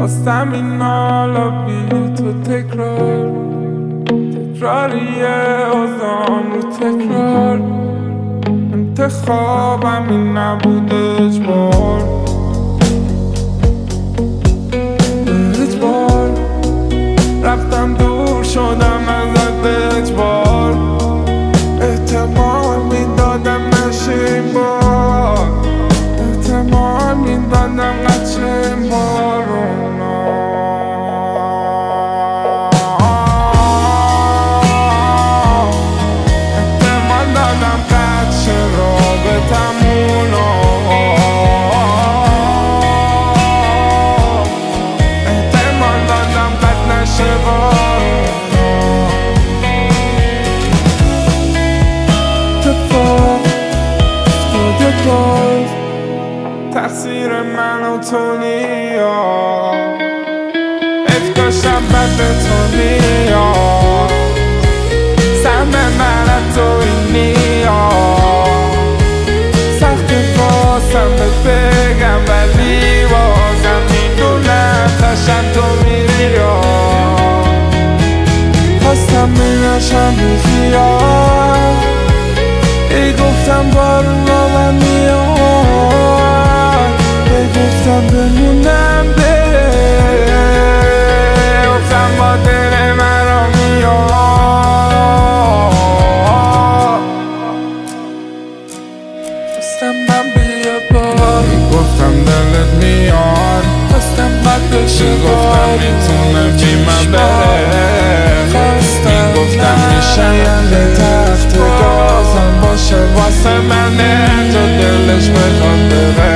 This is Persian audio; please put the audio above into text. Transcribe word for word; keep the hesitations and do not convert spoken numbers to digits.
خواستم این حالا بی تو تکرار تکراریه آزان رو تکرار انتخابم این نبود اجبار اجبار رفتم دور شدم ازت به اجبار احتمال میدادم نشه این بار احتمال میدادم نشه این بار احتمال دادم قدش رابطمونو احتمال دادم قد نشه بار باز تقصیر من و تو نیا افکاشم بد به تو نیا سهم من از تو این نیا سخت بازم بهت بگم ولی بازم میدونم تشن تو میری یا خواستم بینشم بی خیال ای گفتم بارون را من میاد ای گفتم بمونم بره گفتم با دل من را میاد خواستم من بیاد بار ای گفتم دلت میاد خواستم بد بشه گفتم میتونم بی من بره ای گفتم میشنده تخت گازم باشه واسه منه تو دلش بخواد بره